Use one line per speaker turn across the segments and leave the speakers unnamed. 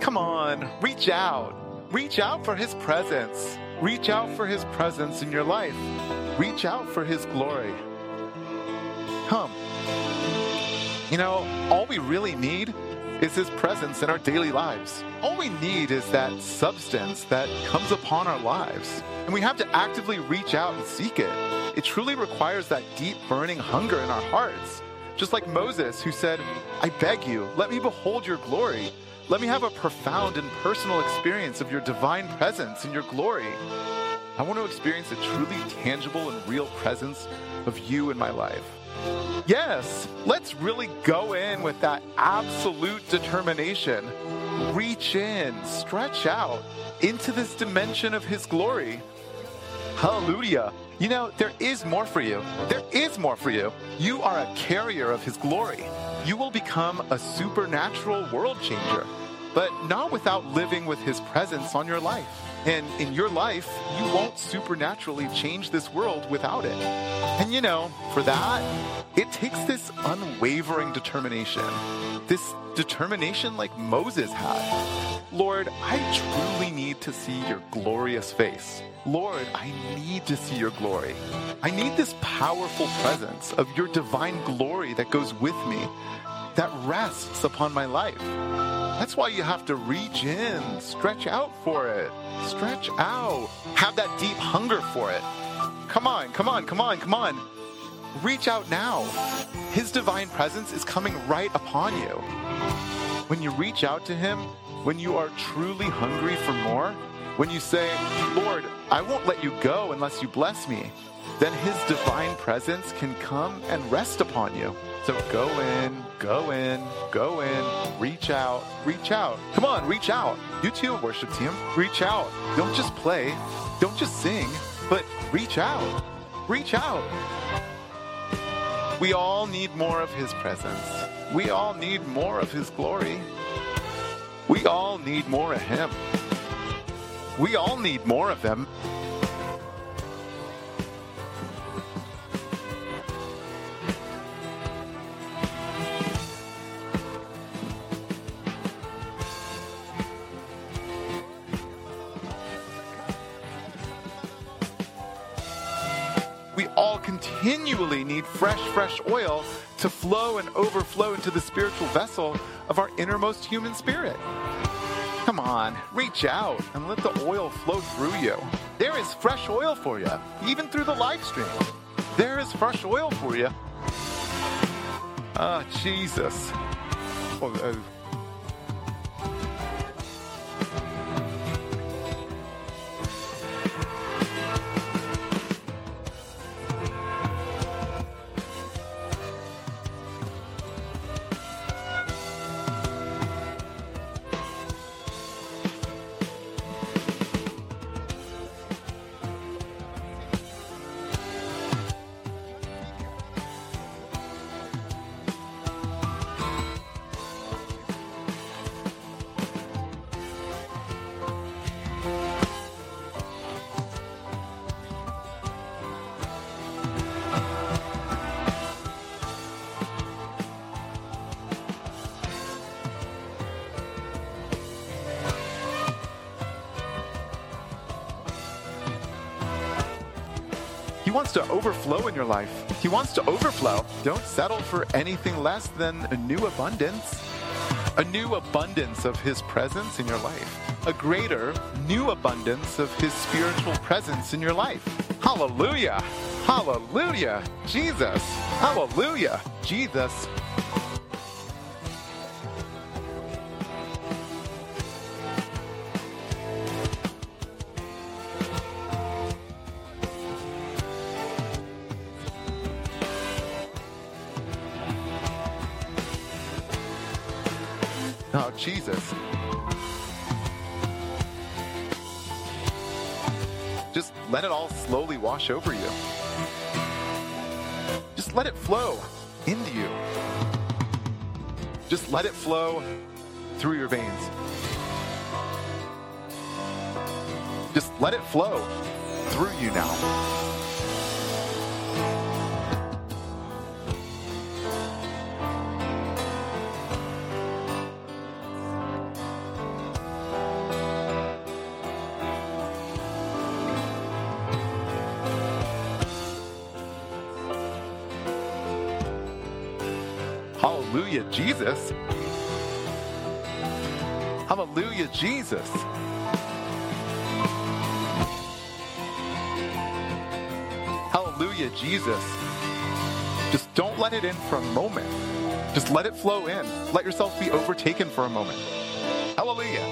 Come on, reach out. Reach out for his presence. Reach out for his presence in your life. Reach out for his glory. Come. You know, all we really need is his presence in our daily lives. All we need is that substance that comes upon our lives. And we have to actively reach out and seek it. It truly requires that deep burning hunger in our hearts. Just like Moses, who said, I beg you, let me behold your glory. Let me have a profound and personal experience of your divine presence and your glory. I want to experience a truly tangible and real presence of you in my life. Yes, let's really go in with that absolute determination. Reach in, stretch out into this dimension of his glory. Hallelujah. You know, there is more for you. There is more for you. You are a carrier of his glory. You will become a supernatural world changer, but not without living with his presence on your life. And in your life, you won't supernaturally change this world without it. And you know, for that, it takes this unwavering determination. This determination like Moses had. Lord, I truly need to see your glorious face. Lord, I need to see your glory. I need this powerful presence of your divine glory that goes with me, that rests upon my life. That's why you have to reach in, stretch out for it. Stretch out. Have that deep hunger for it. Come on, come on, come on, come on. Reach out now. His divine presence is coming right upon you. When you reach out to him, when you are truly hungry for more, when you say, Lord, I won't let you go unless you bless me, then his divine presence can come and rest upon you. So go in, go in, go in, reach out, reach out. Come on, reach out. You too, worship team, reach out. Don't just play, don't just sing, but reach out, reach out. We all need more of his presence. We all need more of his glory. We all need more of him. We all need more of him. We all continually need fresh oil to flow and overflow into the spiritual vessel of our innermost human spirit. Come on, reach out and let the oil flow through you. There is fresh oil for you, even through the live stream. There is fresh oil for you. Ah, Jesus. He wants to overflow in your life. He wants to overflow. Don't settle for anything less than a new abundance. A new abundance of his presence in your life. A greater, new abundance of his spiritual presence in your life. Hallelujah! Hallelujah! Jesus! Hallelujah! Jesus! Oh, Jesus. Just let it all slowly wash over you. Just let it flow into you. Just let it flow through your veins. Just let it flow through you now. Hallelujah, Jesus. Hallelujah, Jesus. Hallelujah, Jesus. Just don't let it in for a moment. Just let it flow in. Let yourself be overtaken for a moment. Hallelujah.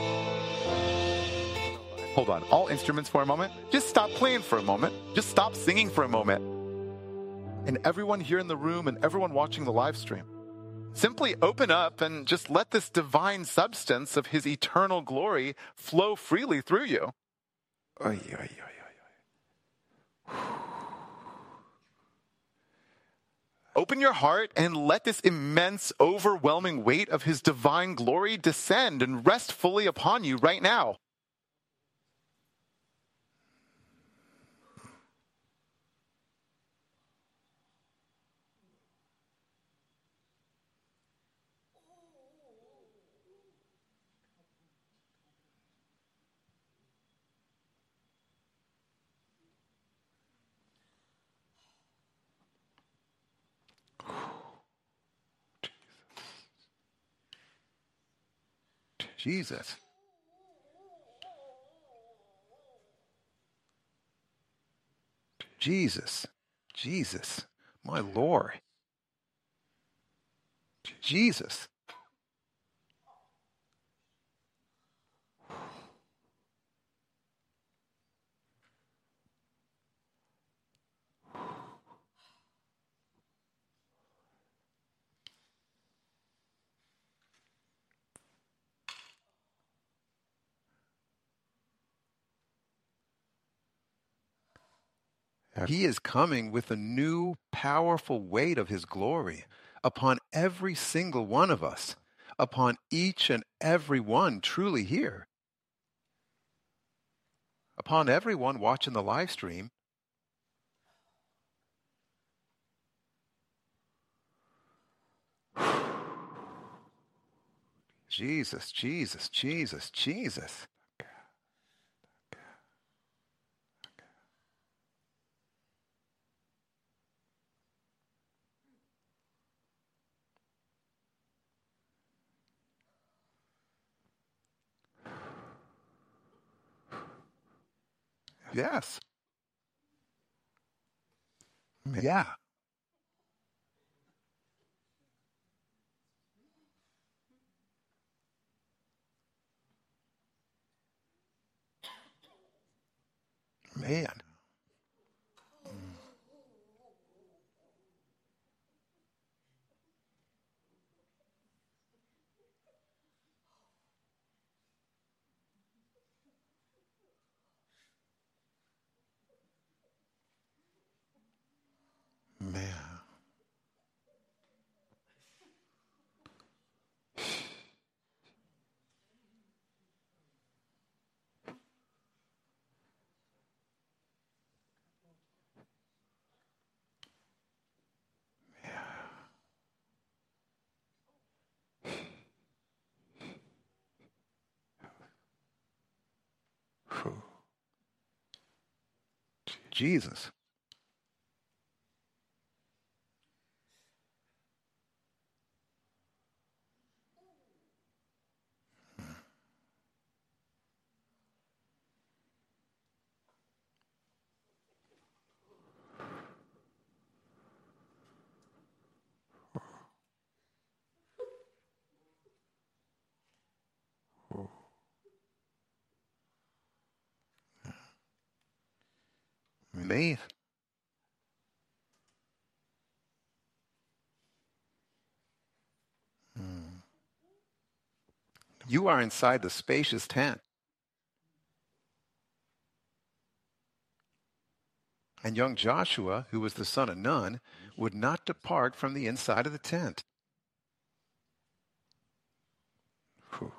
Hold on, all instruments for a moment. Just stop playing for a moment. Just stop singing for a moment. And everyone here in the room and everyone watching the live stream, simply open up and just let this divine substance of his eternal glory flow freely through you. Oy, oy, oy, oy, oy. Open your heart and let this immense, overwhelming weight of his divine glory descend and rest fully upon you right now. Jesus. Jesus. Jesus. My Lord. Jesus. He is coming with a new, powerful weight of his glory upon every single one of us, upon each and every one truly here, upon everyone watching the live stream. Jesus, Jesus, Jesus, Jesus. Yes. Yeah. Man. Man. Jesus. Man. You are inside the spacious tent. And young Joshua, who was the son of Nun, would not depart from the inside of the tent. Whew.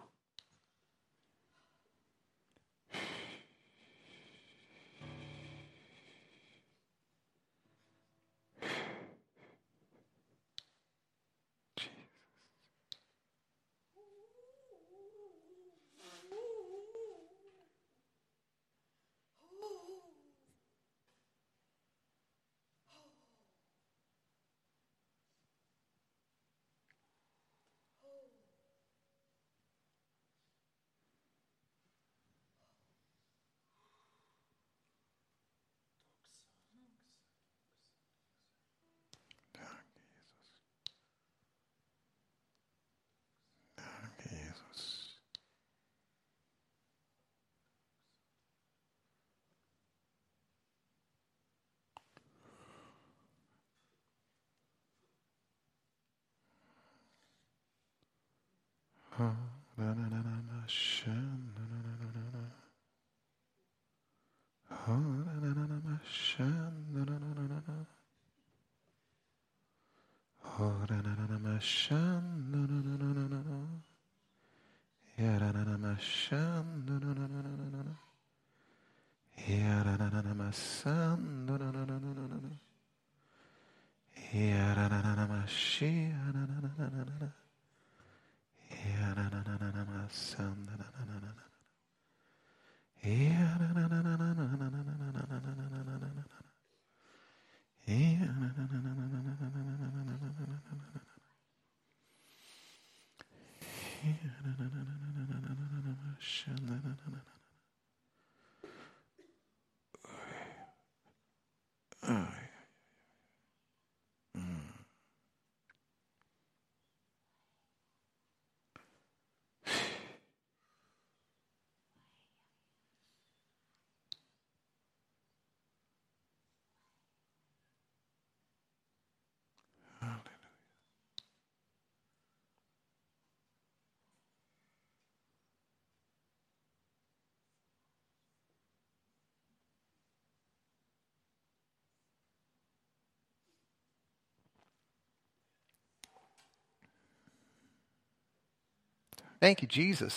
Thank you, Jesus.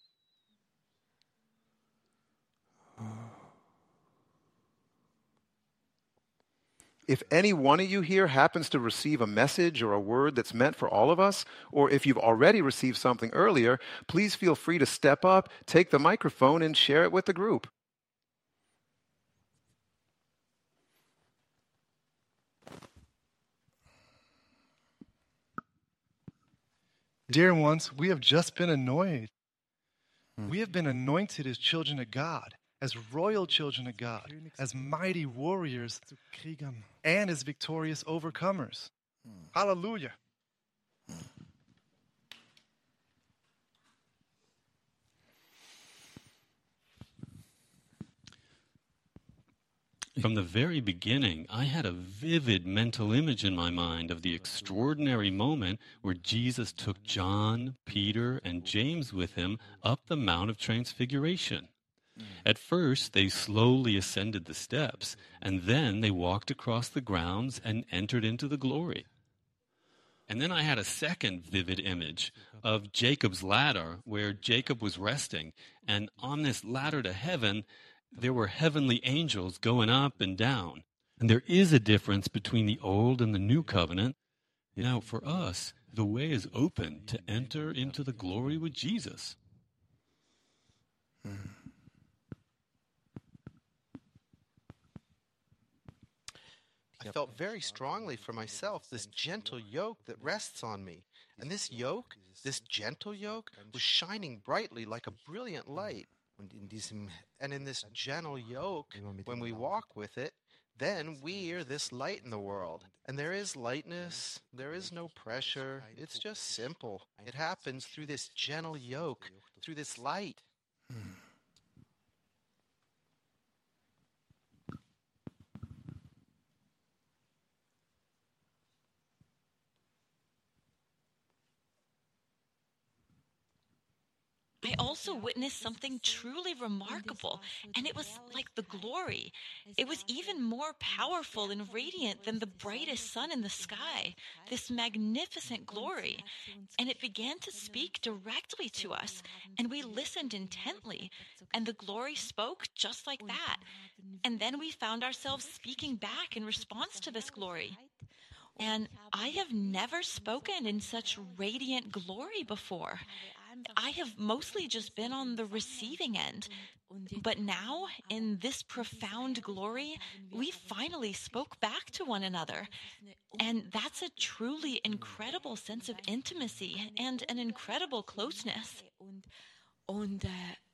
If any one of you here happens to receive a message or a word that's meant for all of us, or if you've already received something earlier, please feel free to step up, take the microphone, and share it with the group.
Dear ones, we have just been anointed. We have been anointed as children of God, as royal children of God, as mighty warriors, and as victorious overcomers. Hallelujah.
From the very beginning, I had a vivid mental image in my mind of the extraordinary moment where Jesus took John, Peter, and James with him up the Mount of Transfiguration. At first, they slowly ascended the steps, and then they walked across the grounds and entered into the glory. And then I had a second vivid image of Jacob's ladder, where Jacob was resting, and on this ladder to heaven, there were heavenly angels going up and down. And there is a difference between the old and the new covenant. Now, for us, the way is open to enter into the glory with Jesus.
I felt very strongly for myself this gentle yoke that rests on me. And this yoke, this gentle yoke, was shining brightly like a brilliant light. And in this gentle yoke, when we walk with it, then we are this light in the world. And there is lightness, there is no pressure, it's just simple. It happens through this gentle yoke, through this light.
I also witnessed something truly remarkable, and it was like the glory. It was even more powerful and radiant than the brightest sun in the sky, this magnificent glory. And it began to speak directly to us, and we listened intently, and the glory spoke just like that. And then we found ourselves speaking back in response to this glory. And I have never spoken in such radiant glory before. I have mostly just been on the receiving end. But now, in this profound glory, we finally spoke back to one another. And that's a truly incredible sense of intimacy and an incredible closeness. And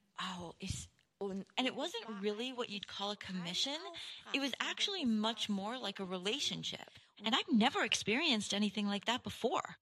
it wasn't really what you'd call a commission. It was actually much more like a relationship. And I've never experienced anything like that before.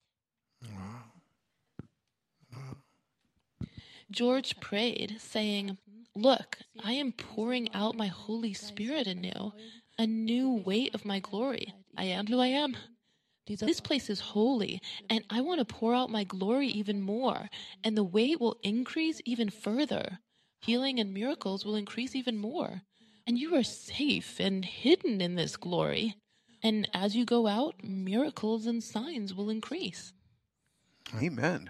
George prayed, saying, "Look, I am pouring out my Holy Spirit anew, a new weight of my glory. I am who I am. This place is holy, and I want to pour out my glory even more, and the weight will increase even further. Healing and miracles will increase even more, and you are safe and hidden in this glory. And as you go out, miracles and signs will increase.
Amen.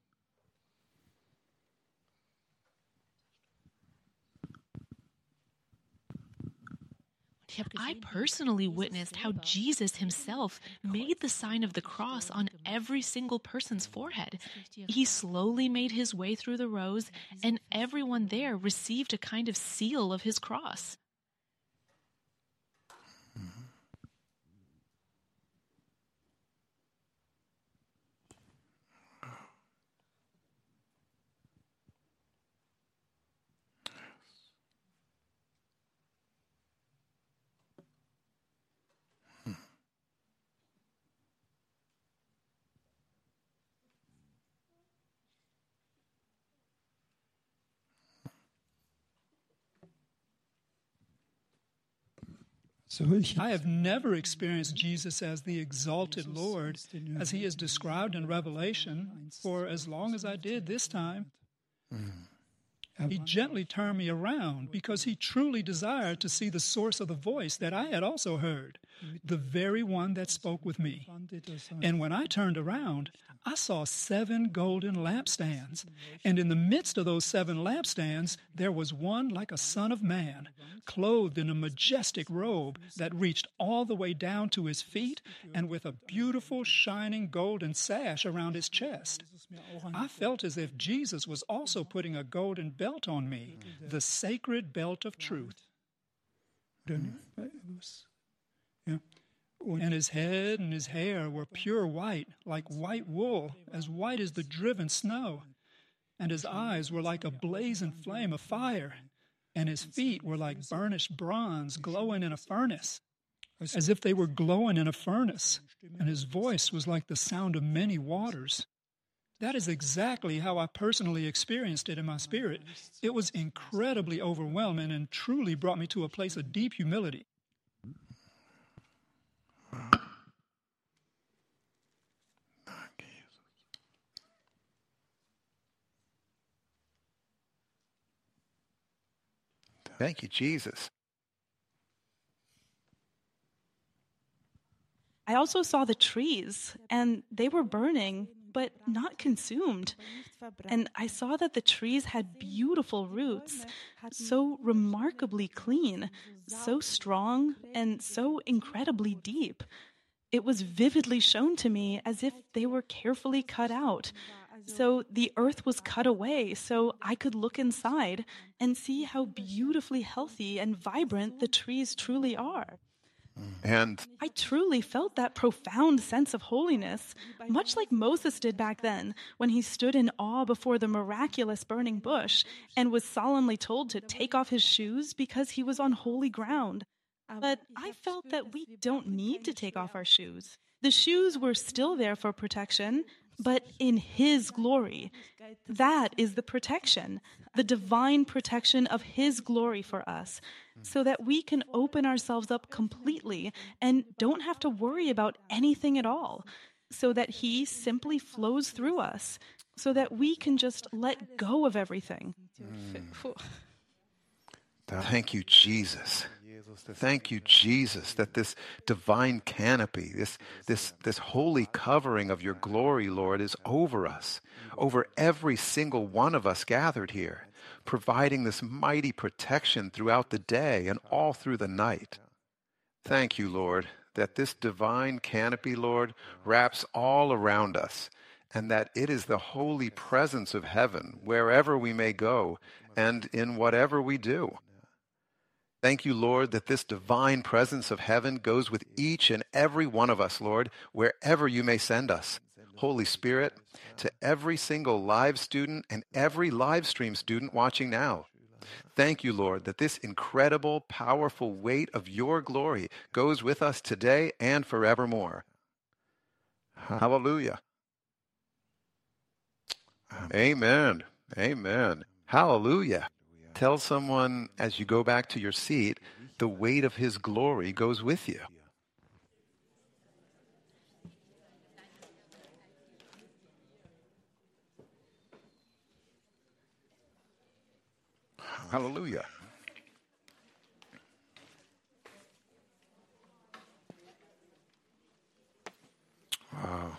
I personally witnessed how Jesus himself made the sign of the cross on every single person's forehead. He slowly made his way through the rows, and everyone there received a kind of seal of his cross.
I have never experienced Jesus as the exalted Lord, as he is described in Revelation, for as long as I did this time. He gently turned me around because he truly desired to see the source of the voice that I had also heard, the very one that spoke with me. And when I turned around, I saw 7 golden lampstands, and in the midst of those 7 lampstands, there was one like a son of man, clothed in a majestic robe that reached all the way down to his feet, and with a beautiful shining golden sash around his chest. I felt as if Jesus was also putting a golden belt on me, the sacred belt of truth. And his head and his hair were pure white, like white wool, as white as the driven snow. And his eyes were like a blazing flame of fire, and his feet were like burnished bronze glowing in a furnace, as if they were glowing in a furnace. And his voice was like the sound of many waters. That is exactly how I personally experienced it in my spirit. It was incredibly overwhelming and truly brought me to a place of deep humility.
Thank you, Jesus.
I also saw the trees, and they were burning, but not consumed. And I saw that the trees had beautiful roots, so remarkably clean, so strong, and so incredibly deep. It was vividly shown to me as if they were carefully cut out. So the earth was cut away so I could look inside and see how beautifully healthy and vibrant the trees truly are.
And
I truly felt that profound sense of holiness, much like Moses did back then when he stood in awe before the miraculous burning bush and was solemnly told to take off his shoes because he was on holy ground. But I felt that we don't need to take off our shoes. The shoes were still there for protection, but in his glory. That is the protection, the divine protection of his glory for us, so that we can open ourselves up completely and don't have to worry about anything at all, so that he simply flows through us, so that we can just let go of everything.
Thank you, Jesus. Thank you, Jesus, that this divine canopy, this holy covering of your glory, Lord, is over us, over every single one of us gathered here, providing this mighty protection throughout the day and all through the night. Thank you, Lord, that this divine canopy, Lord, wraps all around us, and that it is the holy presence of heaven wherever we may go and in whatever we do. Thank you, Lord, that this divine presence of heaven goes with each and every one of us, Lord, wherever you may send us. Holy Spirit, to every single live student and every live stream student watching now. Thank you, Lord, that this incredible, powerful weight of your glory goes with us today and forevermore. Hallelujah. Amen. Amen. Hallelujah. Tell someone as you go back to your seat, the weight of his glory goes with you. Hallelujah. Wow.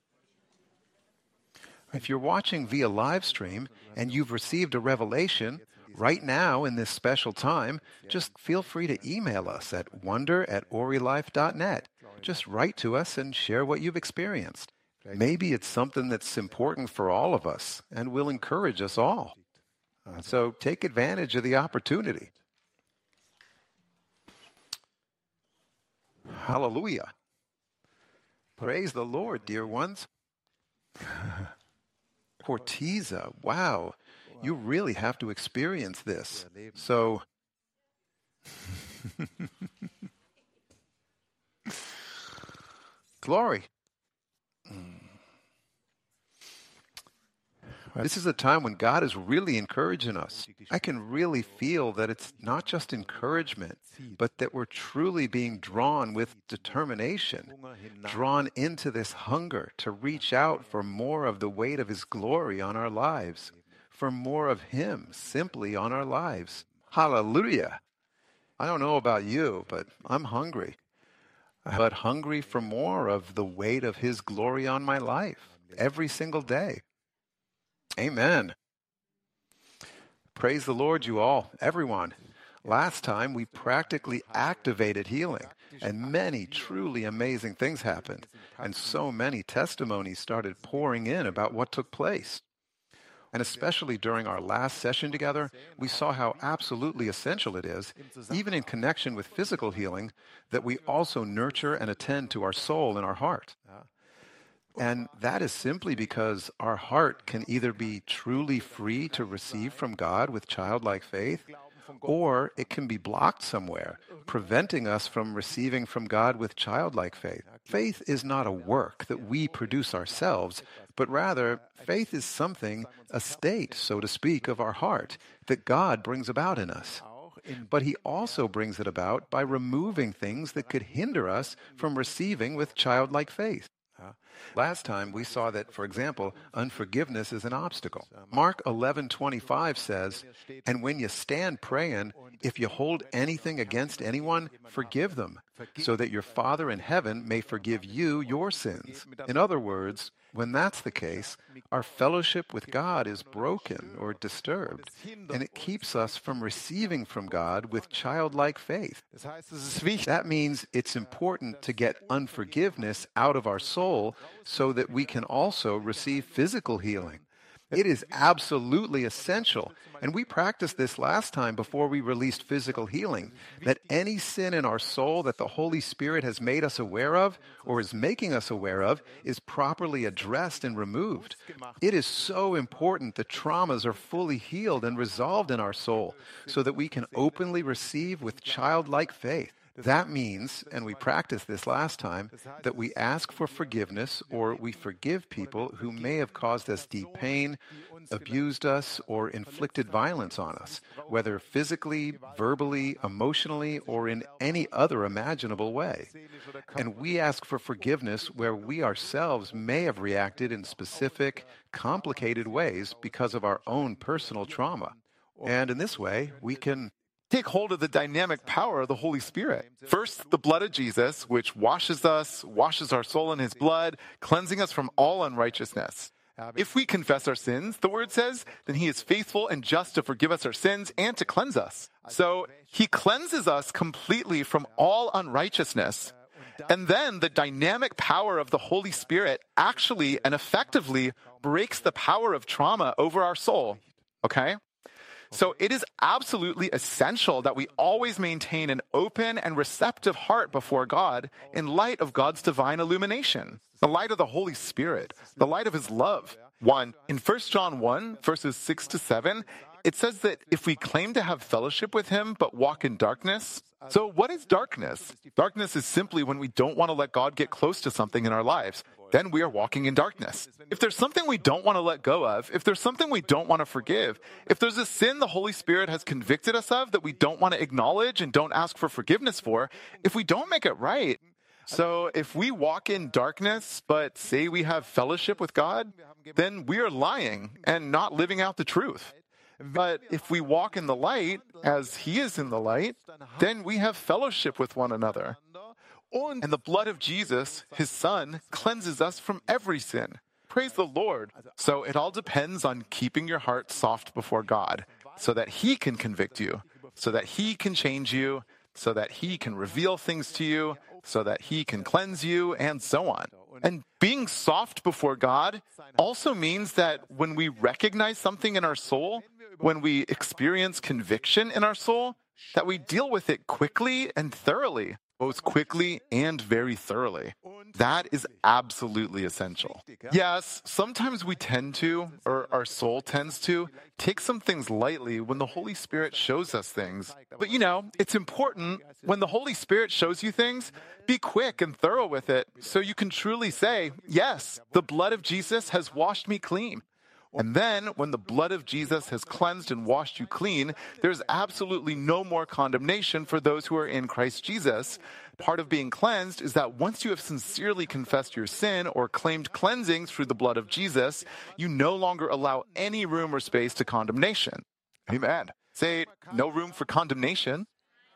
If you're watching via live stream and you've received a revelation, right now in this special time, just feel free to email us at wonder@orilife.net. Just write to us and share what you've experienced. Maybe it's something that's important for all of us and will encourage us all. So take advantage of the opportunity. Hallelujah. Praise the Lord, dear ones. Corteza, wow. You really have to experience this. So, glory. This is a time when God is really encouraging us. I can really feel that it's not just encouragement, but that we're truly being drawn with determination, drawn into this hunger to reach out for more of the weight of His glory on our lives, for more of Him simply on our lives. Hallelujah. I don't know about you, but I'm hungry. But hungry for more of the weight of His glory on my life every single day. Amen. Praise the Lord, you all, everyone. Last time we practically activated healing, and many truly amazing things happened, and so many testimonies started pouring in about what took place. And especially during our last session together, we saw how absolutely essential it is, even in connection with physical healing, that we also nurture and attend to our soul and our heart. And that is simply because our heart can either be truly free to receive from God with childlike faith, or it can be blocked somewhere, preventing us from receiving from God with childlike faith. Faith is not a work that we produce ourselves, but rather, faith is something, a state, so to speak, of our heart that God brings about in us. But He also brings it about by removing things that could hinder us from receiving with childlike faith. Last time we saw that, for example, unforgiveness is an obstacle. Mark 11:25 says, "And when you stand praying, if you hold anything against anyone, forgive them, so that your Father in heaven may forgive you your sins." In other words, when that's the case, our fellowship with God is broken or disturbed, and it keeps us from receiving from God with childlike faith. That means it's important to get unforgiveness out of our soul so that we can also receive physical healing. It is absolutely essential, and we practiced this last time before we released physical healing, that any sin in our soul that the Holy Spirit has made us aware of or is making us aware of is properly addressed and removed. It is so important that traumas are fully healed and resolved in our soul so that we can openly receive with childlike faith. That means, and we practiced this last time, that we ask for forgiveness or we forgive people who may have caused us deep pain, abused us, or inflicted violence on us, whether physically, verbally, emotionally, or in any other imaginable way. And we ask for forgiveness where we ourselves may have reacted in specific, complicated ways because of our own personal trauma. And in this way, we can
take hold of the dynamic power of the Holy Spirit. First, the blood of Jesus, which washes us, washes our soul in His blood, cleansing us from all unrighteousness. If we confess our sins, the Word says, then He is faithful and just to forgive us our sins and to cleanse us. So He cleanses us completely from all unrighteousness. And then the dynamic power of the Holy Spirit actually and effectively breaks the power of trauma over our soul. Okay? So it is absolutely essential that we always maintain an open and receptive heart before God in light of God's divine illumination, the light of the Holy Spirit, the light of His love. In 1 John 1, verses 6 to 7, it says that if we claim to have fellowship with Him but walk in darkness. So what is darkness? Darkness is simply when we don't want to let God get close to something in our lives. Then we are walking in darkness. If there's something we don't want to let go of, if there's something we don't want to forgive, if there's a sin the Holy Spirit has convicted us of that we don't want to acknowledge and don't ask for forgiveness for, if we don't make it right, so if we walk in darkness but say we have fellowship with God, then we are lying and not living out the truth. But if we walk in the light, as he is in the light, then we have fellowship with one another. And the blood of Jesus, his son, cleanses us from every sin. Praise the Lord. So it all depends on keeping your heart soft before God, so that he can convict you, so that he can change you, so that he can reveal things to you, so that he can cleanse you, and so on. And being soft before God also means that when we recognize something in our soul, when we experience conviction in our soul, that we deal with it quickly and thoroughly, both quickly and very thoroughly. That is absolutely essential. Yes, sometimes we tend to, or our soul tends to, take some things lightly when the Holy Spirit shows us things. But it's important when the Holy Spirit shows you things, be quick and thorough with it so you can truly say, yes, the blood of Jesus has washed me clean. And then, when the blood of Jesus has cleansed and washed you clean, there's absolutely no more condemnation for those who are in Christ Jesus. Part of being cleansed is that once you have sincerely confessed your sin or claimed cleansing through the blood of Jesus, you no longer allow any room or space to condemnation. Amen. Say, no room for condemnation.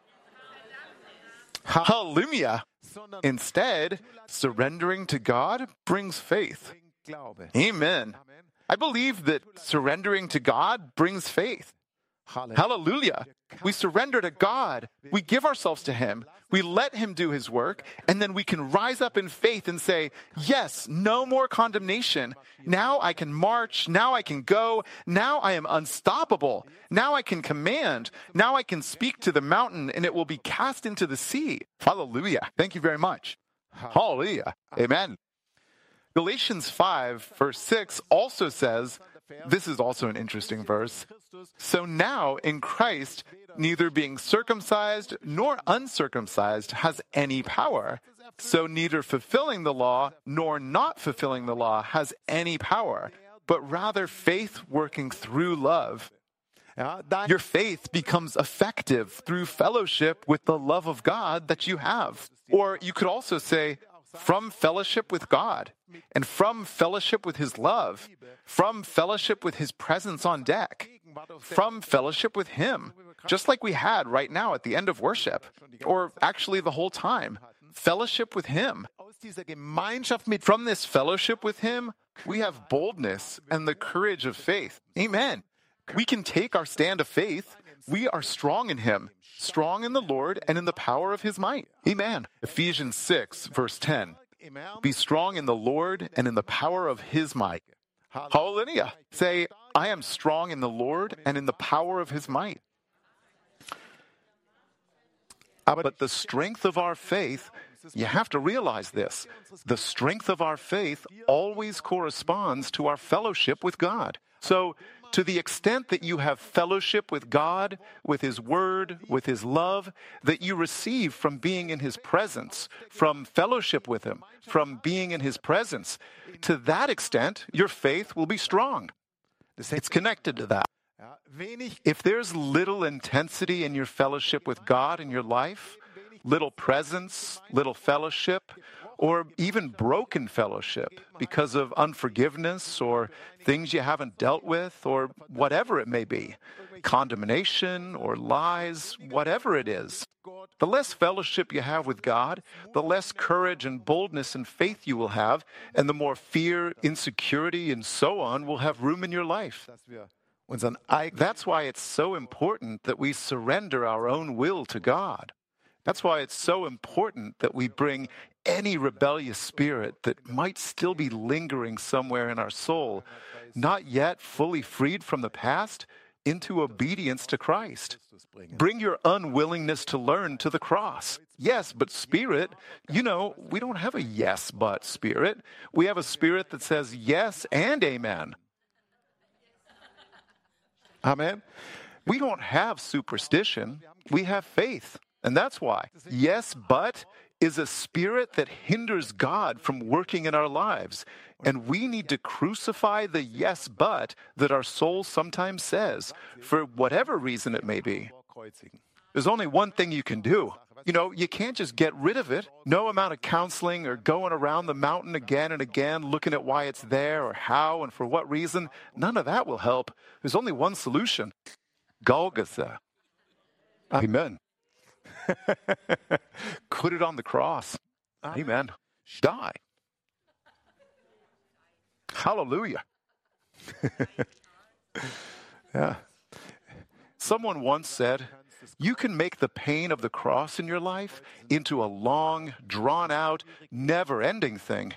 Hallelujah. Instead, surrendering to God brings faith. Amen. I believe that surrendering to God brings faith. Hallelujah. We surrender to God. We give ourselves to him. We let him do his work, and then we can rise up in faith and say, yes, no more condemnation. Now I can march. Now I can go. Now I am unstoppable. Now I can command. Now I can speak to the mountain, and it will be cast into the sea. Hallelujah. Thank you very much. Hallelujah. Amen. Galatians 5, verse 6 also says, this is also an interesting verse, so now in Christ, neither being circumcised nor uncircumcised has any power. So neither fulfilling the law nor not fulfilling the law has any power, but rather faith working through love. Your faith becomes effective through fellowship with the love of God that you have. Or you could also say, from fellowship with God, and from fellowship with his love, from fellowship with his presence on deck, from fellowship with him, just like we had right now at the end of worship, or actually the whole time, fellowship with him. From this fellowship with him, we have boldness and the courage of faith. Amen. We can take our stand of faith. We are strong in him, strong in the Lord and in the power of his might. Amen. Ephesians 6, verse 10. Be strong in the Lord and in the power of his might. Hallelujah. Say, I am strong in the Lord and in the power of his might. But the strength of our faith, you have to realize this, the strength of our faith always corresponds to our fellowship with God. So, to the extent that you have fellowship with God, with his word, with his love, that you receive from being in his presence, from fellowship with him, from being in his presence, to that extent, your faith will be strong. It's connected to that. If there's little intensity in your fellowship with God in your life, little presence, little fellowship, or even broken fellowship because of unforgiveness or things you haven't dealt with or whatever it may be, condemnation or lies, whatever it is. The less fellowship you have with God, the less courage and boldness and faith you will have, and the more fear, insecurity, and so on will have room in your life. That's why it's so important that we surrender our own will to God. That's why it's so important that we bring any rebellious spirit that might still be lingering somewhere in our soul, not yet fully freed from the past, into obedience to Christ. Bring your unwillingness to learn to the cross. Yes, but spirit, we don't have a yes, but spirit. We have a spirit that says yes and amen. Amen. We don't have superstition. We have faith. And that's why. Yes, but is a spirit that hinders God from working in our lives. And we need to crucify the yes, but that our soul sometimes says, for whatever reason it may be. There's only one thing you can do.
You can't just get rid of it. No amount of counseling or going around the mountain again and again, looking at why it's there or how and for what reason, none of that will help. There's only one solution: Golgotha. Amen. Put it on the cross. Amen. Die. Hallelujah. Yeah. Someone once said, you can make the pain of the cross in your life into a long, drawn-out, never-ending thing,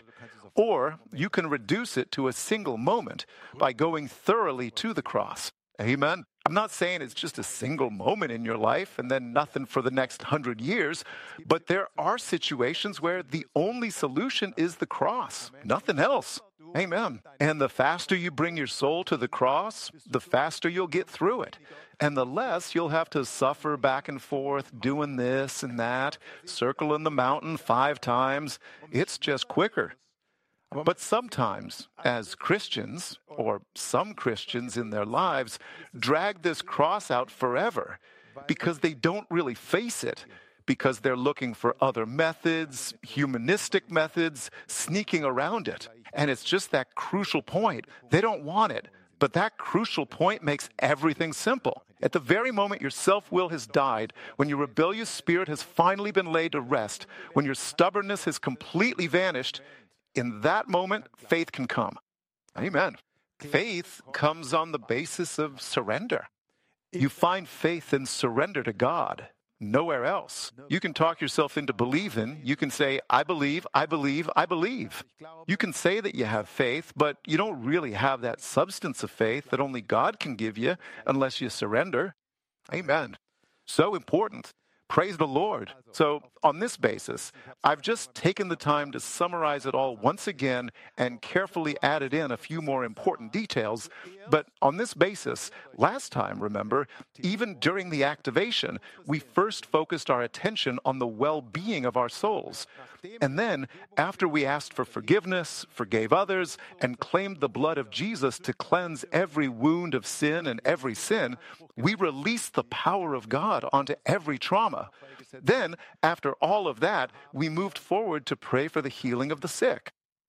or you can reduce it to a single moment by going thoroughly to the cross. Amen. I'm not saying it's just a single moment in your life and then nothing for the next 100 years, but there are situations where the only solution is the cross, nothing else. Amen. And the faster you bring your soul to the cross, the faster you'll get through it. And the less you'll have to suffer back and forth, doing this and that, circling the mountain 5 times. It's just quicker. But sometimes, as Christians, or some Christians in their lives, drag this cross out forever because they don't really face it, because they're looking for other methods, humanistic methods, sneaking around it. And it's just that crucial point. They don't want it, but that crucial point makes everything simple. At the very moment your self-will has died, when your rebellious spirit has finally been laid to rest, when your stubbornness has completely vanished, in that moment, faith can come. Amen. Faith comes on the basis of surrender. You find faith in surrender to God, nowhere else. You can talk yourself into believing. You can say, I believe, I believe, I believe. You can say that you have faith, but you don't really have that substance of faith that only God can give you unless you surrender. Amen. So important. Praise the Lord. So on this basis, I've just taken the time to summarize it all once again and carefully added in a few more important details. But on this basis, last time, remember, even during the activation, we first focused our attention on the well-being of our souls. And then, after we asked for forgiveness, forgave others, and claimed the blood of Jesus to cleanse every wound of sin and every sin, we released the power of God onto every trauma. Then, after all of that, we moved forward to pray for the healing of the sick.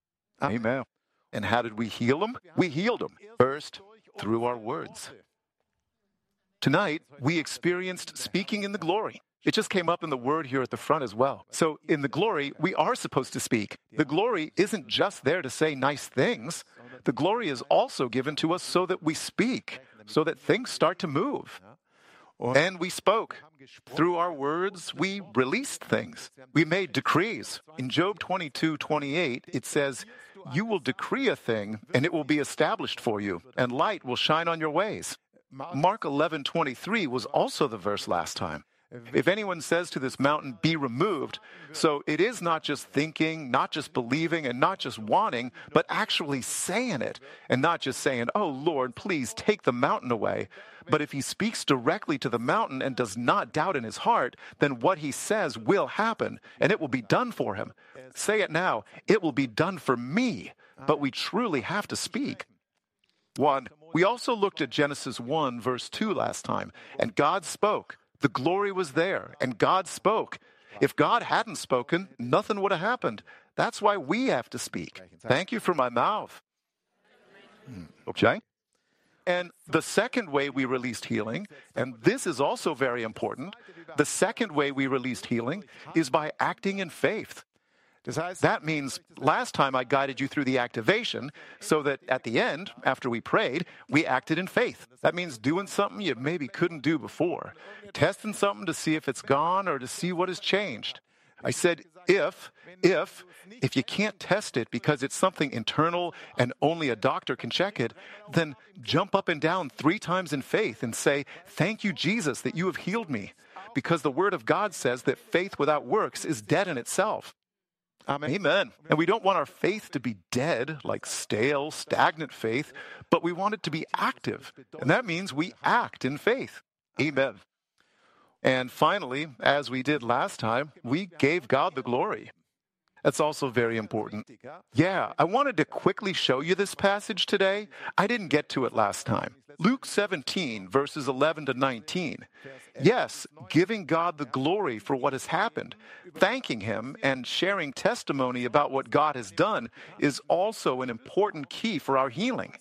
Amen. And how did we heal them? We healed them, first, through our words. Tonight, we experienced speaking in the glory. It just came up in the word here at the front as well. So in the glory, we are supposed to speak. The glory isn't just there to say nice things. The glory is also given to us so that we speak, so that things start to move. And we spoke. Through our words, we released things. We made decrees. In Job 22:28, it says, you will decree a thing, and it will be established for you, and light will shine on your ways. Mark 11:23 was also the verse last time. If anyone says to this mountain, be removed, so it is not just thinking, not just believing, and not just wanting, but actually saying it, and not just saying, oh Lord, please take the mountain away. But if he speaks directly to the mountain and does not doubt in his heart, then what he says will happen, and it will be done for him. Say it now, it will be done for me, but we truly have to speak. 1. We also looked at Genesis 1, verse 2 last time, and God spoke. The glory was there, and God spoke. If God hadn't spoken, nothing would have happened. That's why we have to speak. Thank you for my mouth. Okay? And the second way we released healing, and this is also very important, the second way we released healing is by acting in faith. That means last time I guided you through the activation so that at the end, after we prayed, we acted in faith. That means doing something you maybe couldn't do before, testing something to see if it's gone or to see what has changed. I said, if you can't test it because it's something internal and only a doctor can check it, then jump up and down 3 times in faith and say, thank you, Jesus, that you have healed me. Because the Word of God says that faith without works is dead in itself. Amen. And we don't want our faith to be dead, like stale, stagnant faith, but we want it to be active. And that means we act in faith. Amen. And finally, as we did last time, we gave God the glory. That's also very important. Yeah, I wanted to quickly show you this passage today. I didn't get to it last time. Luke 17, verses 11 to 19. Yes, giving God the glory for what has happened, thanking Him, and sharing testimony about what God has done is also an important key for our healing.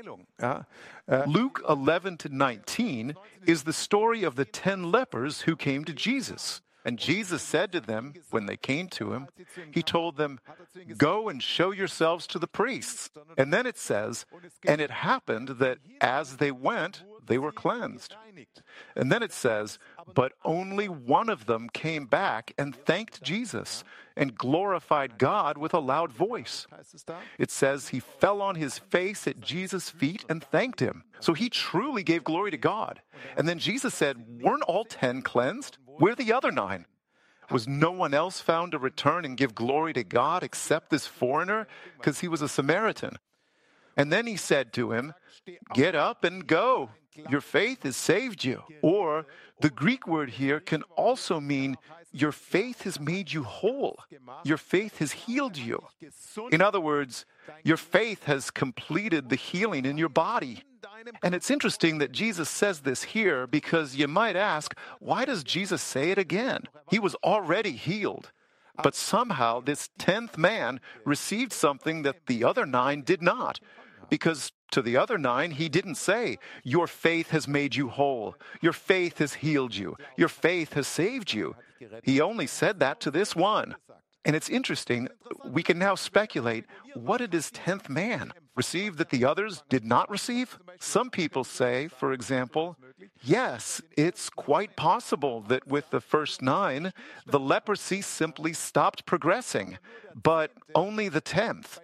Luke 11 to 19 is the story of the 10 lepers who came to Jesus. And Jesus said to them, when they came to Him, He told them, "Go and show yourselves to the priests." And then it says, and it happened that as they went, they were cleansed. And then it says, but only one of them came back and thanked Jesus and glorified God with a loud voice. It says he fell on his face at Jesus' feet and thanked Him. So he truly gave glory to God. And then Jesus said, weren't all 10 cleansed? Where are the other 9? Was no one else found to return and give glory to God except this foreigner? Because he was a Samaritan. And then he said to him, get up and go. Your faith has saved you. Or the Greek word here can also mean your faith has made you whole. Your faith has healed you. In other words, your faith has completed the healing in your body. And it's interesting that Jesus says this here because you might ask, why does Jesus say it again? He was already healed. But somehow this 10th man received something that the other 9 did not. Because to the other 9, he didn't say, your faith has made you whole. Your faith has healed you. Your faith has saved you. He only said that to this one. And it's interesting, we can now speculate, what did this 10th man receive that the others did not receive? Some people say, for example, yes, it's quite possible that with the first 9, the leprosy simply stopped progressing, but only the 10th.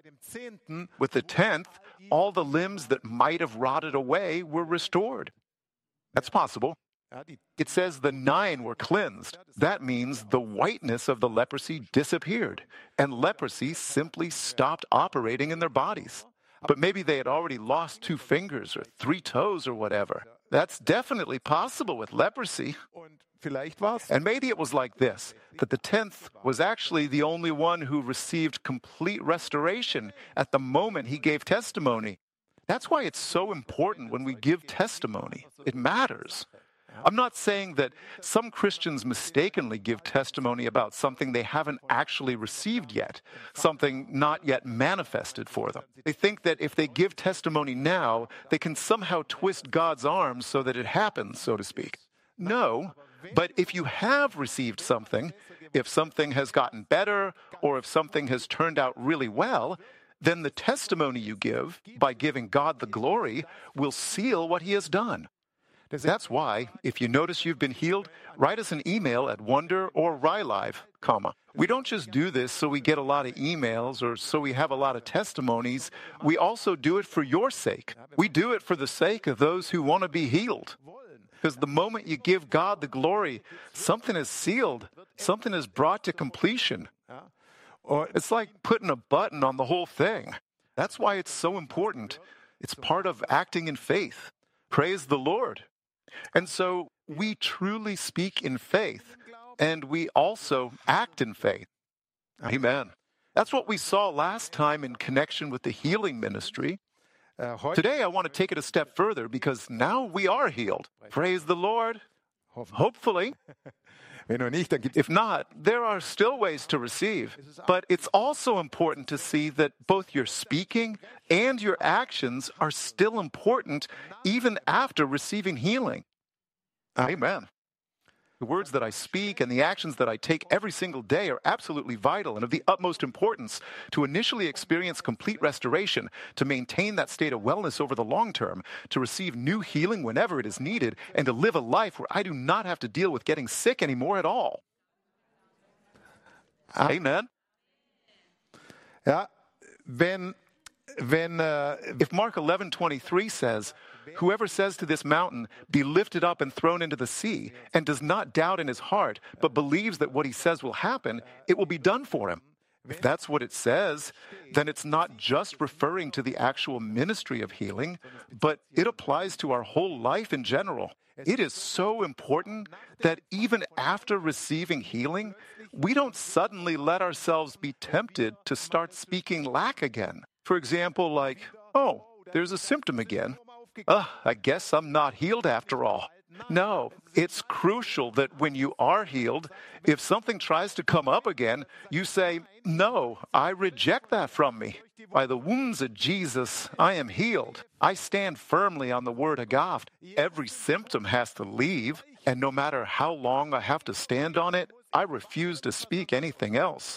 With the 10th, all the limbs that might have rotted away were restored. That's possible. It says the 9 were cleansed. That means the whiteness of the leprosy disappeared, and leprosy simply stopped operating in their bodies. But maybe they had already lost 2 fingers or 3 toes or whatever. That's definitely possible with leprosy. And maybe it was like this, that the 10th was actually the only one who received complete restoration at the moment he gave testimony. That's why it's so important when we give testimony. It matters. I'm not saying that some Christians mistakenly give testimony about something they haven't actually received yet, something not yet manifested for them. They think that if they give testimony now, they can somehow twist God's arm so that it happens, so to speak. No, but if you have received something, if something has gotten better, or if something has turned out really well, then the testimony you give, by giving God the glory, will seal what He has done. That's why, if you notice you've been healed, write us an email at Wonder or RyLive, We don't just do this so we get a lot of emails or so we have a lot of testimonies. We also do it for your sake. We do it for the sake of those who want to be healed. Because the moment you give God the glory, something is sealed, something is brought to completion. Or it's like putting a button on the whole thing. That's why it's so important. It's part of acting in faith. Praise the Lord. And so we truly speak in faith, and we also act in faith. Amen. That's what we saw last time in connection with the healing ministry. Today I want to take it a step further because now we are healed. Praise the Lord. Hopefully. If not, there are still ways to receive. But it's also important to see that both your speaking and your actions are still important even after receiving healing. Amen. The words that I speak and the actions that I take every single day are absolutely vital and of the utmost importance to initially experience complete restoration, to maintain that state of wellness over the long term, to receive new healing whenever it is needed, and to live a life where I do not have to deal with getting sick anymore at all. Amen.
Yeah,
If Mark 11:23 says, whoever says to this mountain, be lifted up and thrown into the sea, and does not doubt in his heart, but believes that what he says will happen, it will be done for him. If that's what it says, then it's not just referring to the actual ministry of healing, but it applies to our whole life in general. It is so important that even after receiving healing, we don't suddenly let ourselves be tempted to start speaking lack again. For example, like, oh, there's a symptom again. I guess I'm not healed after all. No, it's crucial that when you are healed, if something tries to come up again, you say, no, I reject that from me. By the wounds of Jesus, I am healed. I stand firmly on the word of God. Every symptom has to leave, and no matter how long I have to stand on it, I refuse to speak anything else.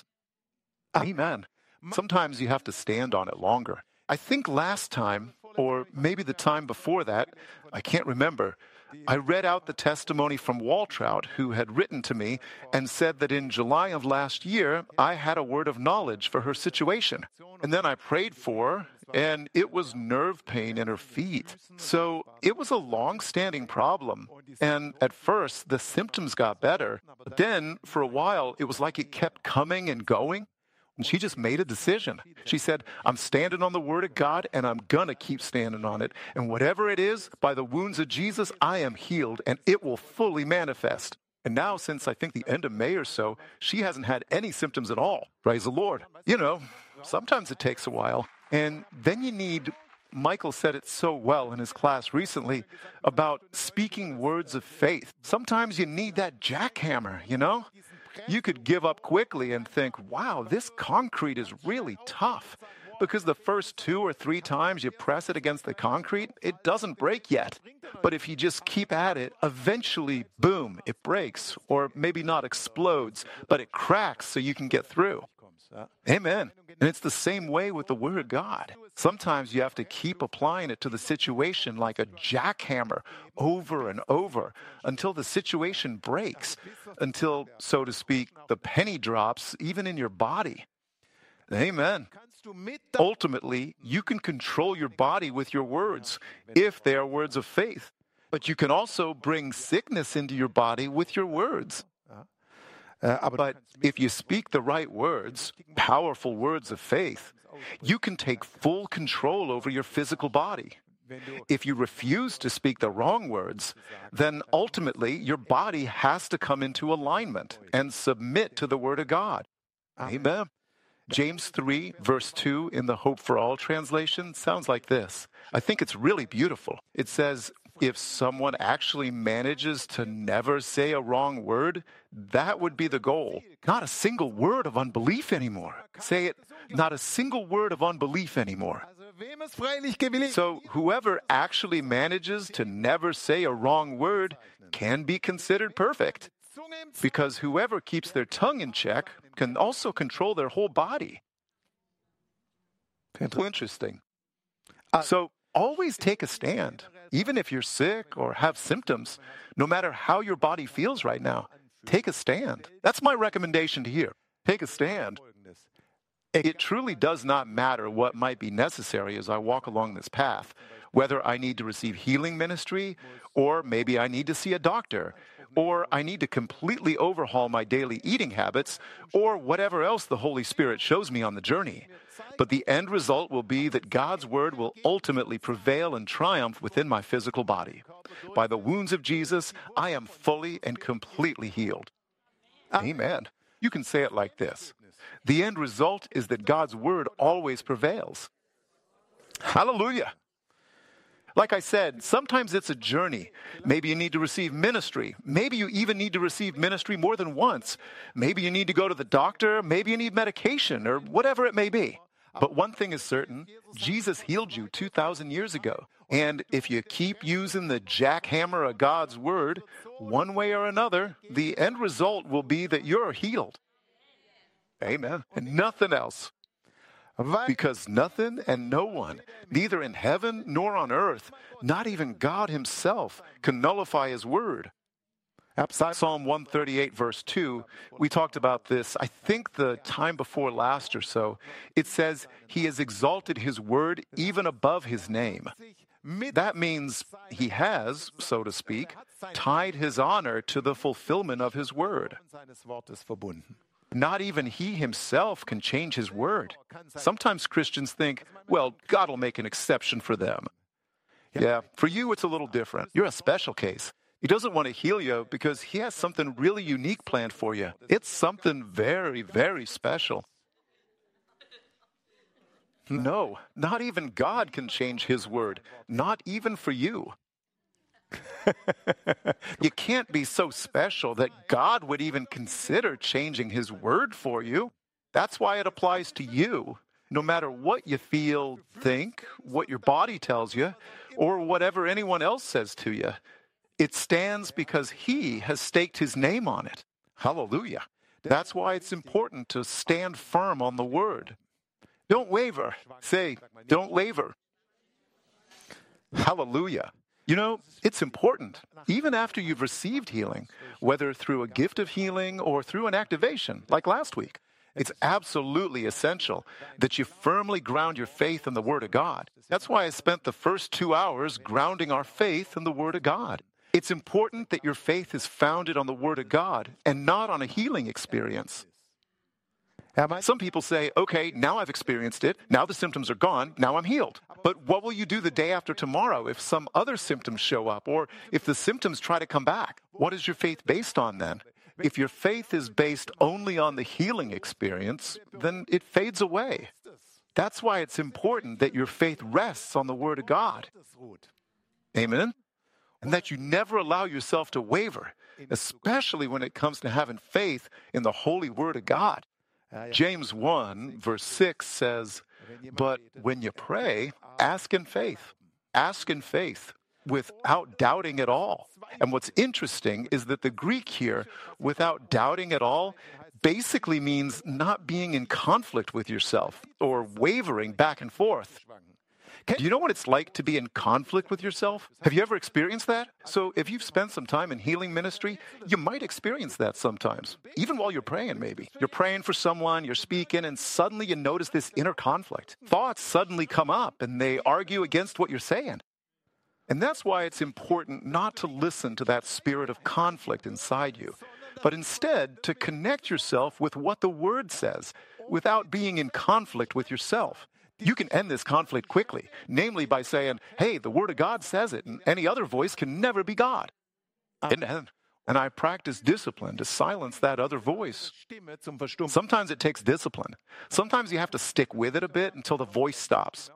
Amen. Sometimes you have to stand on it longer. I think last time, or maybe the time before that, I can't remember, I read out the testimony from Waltraud, who had written to me and said that in July of last year, I had a word of knowledge for her situation. And then I prayed for her, and it was nerve pain in her feet. So it was a long-standing problem. And at first, the symptoms got better. But then, for a while, it was like it kept coming and going. And she just made a decision. She said, I'm standing on the word of God, and I'm going to keep standing on it. And whatever it is, by the wounds of Jesus, I am healed, and it will fully manifest. And now, since I think the end of May or so, she hasn't had any symptoms at all. Praise the Lord. You know, sometimes it takes a while. And then you need, Michael said it so well in his class recently, about speaking words of faith. Sometimes you need that jackhammer, you know? You could give up quickly and think, wow, this concrete is really tough. Because the first 2 or 3 times you press it against the concrete, it doesn't break yet. But if you just keep at it, eventually, boom, it breaks. Or maybe not explodes, but it cracks so you can get through. Amen. And it's the same way with the Word of God. Sometimes you have to keep applying it to the situation like a jackhammer over and over until the situation breaks, until, so to speak, the penny drops even in your body. Amen. Ultimately, you can control your body with your words if they are words of faith. But you can also bring sickness into your body with your words. But if you speak the right words, powerful words of faith, you can take full control over your physical body. If you refuse to speak the wrong words, then ultimately your body has to come into alignment and submit to the Word of God. Amen. James 3, verse 2 in the Hope for All translation sounds like this. I think it's really beautiful. It says, if someone actually manages to never say a wrong word, that would be the goal. Not a single word of unbelief anymore. Say it, not a single word of unbelief anymore. So whoever actually manages to never say a wrong word can be considered perfect. Because whoever keeps their tongue in check can also control their whole body. Interesting. So always take a stand, even if you're sick or have symptoms, no matter how your body feels right now. Take a stand. That's my recommendation to you. Take a stand. It truly does not matter what might be necessary as I walk along this path, whether I need to receive healing ministry, or maybe I need to see a doctor, or I need to completely overhaul my daily eating habits, or whatever else the Holy Spirit shows me on the journey. But the end result will be that God's word will ultimately prevail and triumph within my physical body. By the wounds of Jesus, I am fully and completely healed. Amen. You can say it like this. The end result is that God's word always prevails. Hallelujah. Like I said, sometimes it's a journey. Maybe you need to receive ministry. Maybe you even need to receive ministry more than once. Maybe you need to go to the doctor. Maybe you need medication or whatever it may be. But one thing is certain, Jesus healed you 2,000 years ago. And if you keep using the jackhammer of God's word, one way or another, the end result will be that you're healed. Amen. And nothing else. Because nothing and no one, neither in heaven nor on earth, not even God himself, can nullify his word. Psalm 138, verse 2, we talked about this, I think the time before last or so. It says, he has exalted his word even above his name. That means he has, so to speak, tied his honor to the fulfillment of his word. Not even He Himself can change His word. Sometimes Christians think, well, God will make an exception for them. Yeah, for you it's a little different. You're a special case. He doesn't want to heal you because He has something really unique planned for you. It's something very, very special. No, not even God can change His word. Not even for you. You can't be so special that God would even consider changing His word for you. That's why it applies to you. No matter what you feel, think, what your body tells you, or whatever anyone else says to you, it stands because He has staked His name on it. Hallelujah. That's why it's important to stand firm on the word. Don't waver. Say, don't waver. Hallelujah. You know, it's important, even after you've received healing, whether through a gift of healing or through an activation, like last week. It's absolutely essential that you firmly ground your faith in the Word of God. That's why I spent the first 2 hours grounding our faith in the Word of God. It's important that your faith is founded on the Word of God and not on a healing experience. Some people say, okay, now I've experienced it, now the symptoms are gone, now I'm healed. But what will you do the day after tomorrow if some other symptoms show up, or if the symptoms try to come back? What is your faith based on then? If your faith is based only on the healing experience, then it fades away. That's why it's important that your faith rests on the Word of God. Amen? And that you never allow yourself to waver, especially when it comes to having faith in the holy Word of God. James 1, verse 6 says, "But when you pray, ask in faith. Ask in faith, without doubting at all." And what's interesting is that the Greek here, without doubting at all, basically means not being in conflict with yourself or wavering back and forth. Do you know what it's like to be in conflict with yourself? Have you ever experienced that? So if you've spent some time in healing ministry, you might experience that sometimes, even while you're praying maybe. You're praying for someone, you're speaking, and suddenly you notice this inner conflict. Thoughts suddenly come up and they argue against what you're saying. And that's why it's important not to listen to that spirit of conflict inside you, but instead to connect yourself with what the Word says without being in conflict with yourself. You can end this conflict quickly, namely by saying, hey, the Word of God says it, and any other voice can never be God. And I practice discipline to silence that other voice. Sometimes it takes discipline. Sometimes you have to stick with it a bit until the voice stops.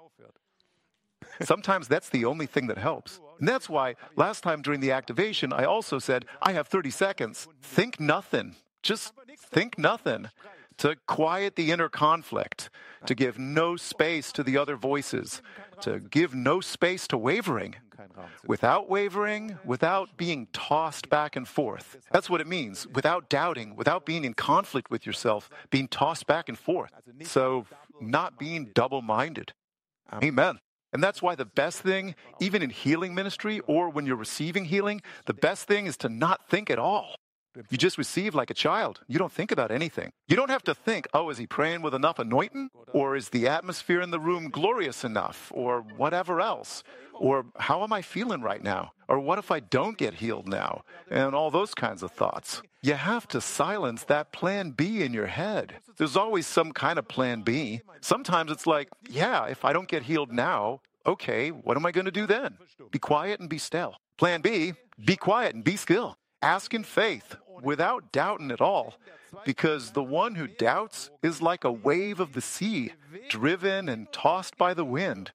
Sometimes that's the only thing that helps. And that's why last time during the activation, I also said, I have 30 seconds. Think nothing. Just think nothing. To quiet the inner conflict, to give no space to the other voices, to give no space to wavering. Without wavering, without being tossed back and forth. That's what it means. Without doubting, without being in conflict with yourself, being tossed back and forth. So, not being double-minded. Amen. And that's why the best thing, even in healing ministry or when you're receiving healing, the best thing is to not think at all. You just receive like a child. You don't think about anything. You don't have to think, oh, is he praying with enough anointing? Or is the atmosphere in the room glorious enough? Or whatever else. Or how am I feeling right now? Or what if I don't get healed now? And all those kinds of thoughts. You have to silence that plan B in your head. There's always some kind of plan B. Sometimes it's like, yeah, if I don't get healed now, okay, what am I going to do then? Be quiet and be still. Plan B, be quiet and be still. Ask in faith, without doubting at all, because the one who doubts is like a wave of the sea, driven and tossed by the wind.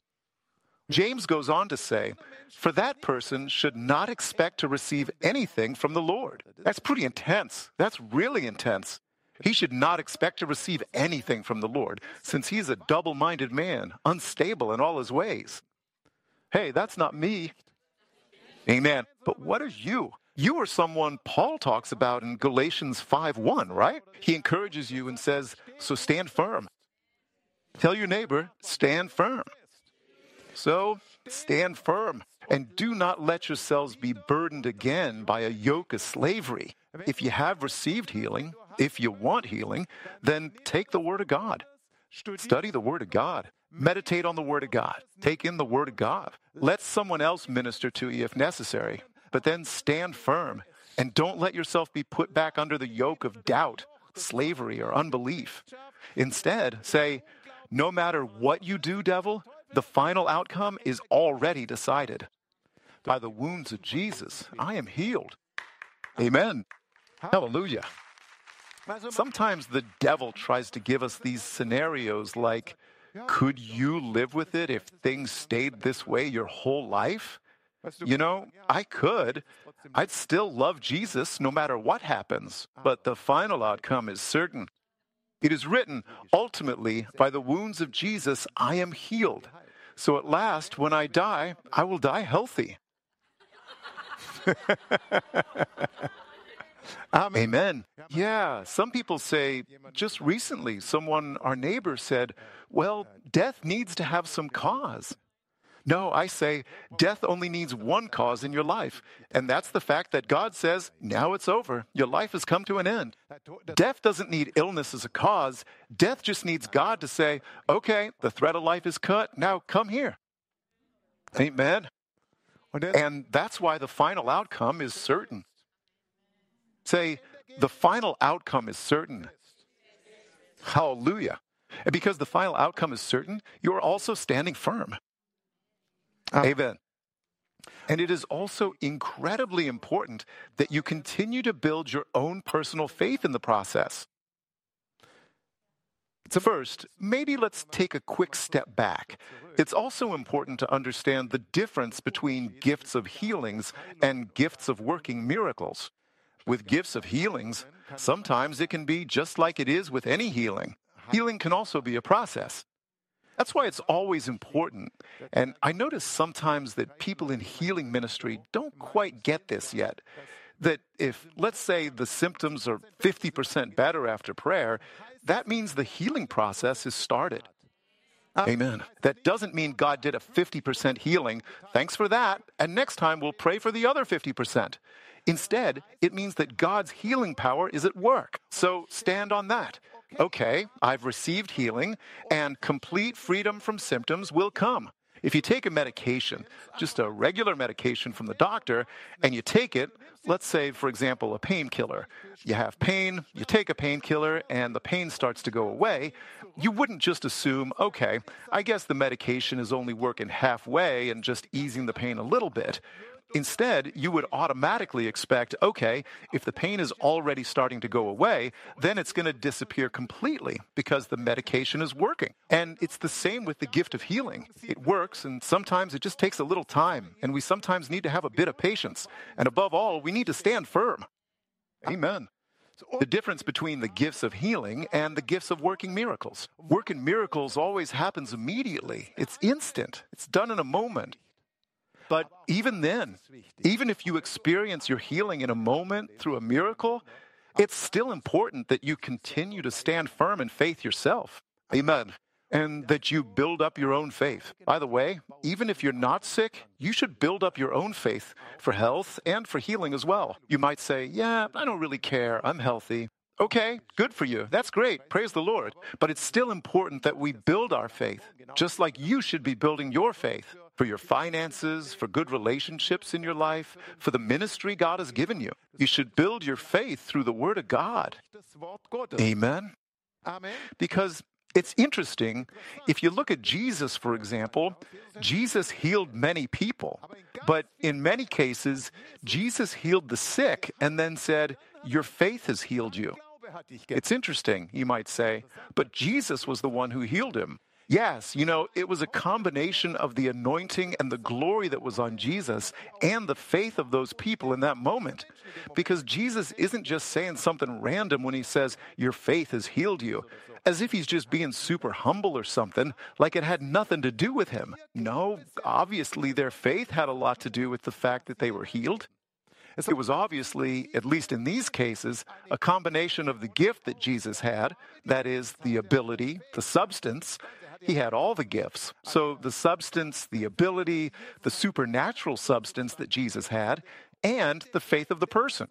James goes on to say, for that person should not expect to receive anything from the Lord. That's pretty intense. That's really intense. He should not expect to receive anything from the Lord, since he's a double-minded man, unstable in all his ways. Hey, that's not me. Amen. But what are you? You are someone Paul talks about in Galatians 5:1, right? He encourages you and says, so stand firm. Tell your neighbor, stand firm. So, stand firm and do not let yourselves be burdened again by a yoke of slavery. If you have received healing, if you want healing, then take the Word of God. Study the Word of God. Meditate on the Word of God. Take in the Word of God. Let someone else minister to you if necessary. But then stand firm and don't let yourself be put back under the yoke of doubt slavery, or unbelief. Instead, say, no matter what you do, devil, the final outcome is already decided. By the wounds of Jesus, I am healed. Amen. Hallelujah. Sometimes the devil tries to give us these scenarios like, could you live with it if things stayed this way your whole life? You know, I could. I'd still love Jesus no matter what happens, but the final outcome is certain. It is written, ultimately, by the wounds of Jesus, I am healed. So at last, when I die, I will die healthy. Amen. Yeah, some people say, just recently, our neighbor said, well, death needs to have some cause. No, I say, death only needs one cause in your life, and that's the fact that God says, now it's over. Your life has come to an end. Death doesn't need illness as a cause. Death just needs God to say, okay, the thread of life is cut. Now come here. Amen. And that's why the final outcome is certain. Say, the final outcome is certain. Hallelujah. And because the final outcome is certain, you are also standing firm. Amen. And it is also incredibly important that you continue to build your own personal faith in the process. So first, maybe let's take a quick step back. It's also important to understand the difference between gifts of healings and gifts of working miracles. With gifts of healings, sometimes it can be just like it is with any healing. Healing can also be a process. That's why it's always important. And I notice sometimes that people in healing ministry don't quite get this yet. That if, let's say, the symptoms are 50% better after prayer, that means the healing process is started. Amen. That doesn't mean God did a 50% healing. Thanks for that. And next time we'll pray for the other 50%. Instead, it means that God's healing power is at work. So stand on that. Okay, I've received healing, and complete freedom from symptoms will come. If you take a medication, just a regular medication from the doctor, and you take it, let's say, for example, a painkiller. You have pain, you take a painkiller, and the pain starts to go away. You wouldn't just assume, okay, I guess the medication is only working halfway and just easing the pain a little bit. Instead, you would automatically expect, okay, if the pain is already starting to go away, then it's going to disappear completely because the medication is working. And it's the same with the gift of healing. It works, and sometimes it just takes a little time, and we sometimes need to have a bit of patience. And above all, we need to stand firm. Amen. The difference between the gifts of healing and the gifts of working miracles. Working miracles always happens immediately. It's instant. It's done in a moment. But even then, even if you experience your healing in a moment through a miracle, it's still important that you continue to stand firm in faith yourself. Amen. And that you build up your own faith. By the way, even if you're not sick, you should build up your own faith for health and for healing as well. You might say, yeah, I don't really care. I'm healthy. Okay, good for you. That's great. Praise the Lord. But it's still important that we build our faith, just like you should be building your faith for your finances, for good relationships in your life, for the ministry God has given you. You should build your faith through the Word of God. Amen. Because it's interesting, if you look at Jesus, for example, Jesus healed many people. But in many cases, Jesus healed the sick and then said, your faith has healed you. It's interesting, you might say, but Jesus was the one who healed him. Yes, it was a combination of the anointing and the glory that was on Jesus and the faith of those people in that moment. Because Jesus isn't just saying something random when he says, your faith has healed you, as if he's just being super humble or something, like it had nothing to do with him. No, obviously their faith had a lot to do with the fact that they were healed. It was obviously, at least in these cases, a combination of the gift that Jesus had, that is, the ability, the substance. He had all the gifts. So the substance, the ability, the supernatural substance that Jesus had, and the faith of the person.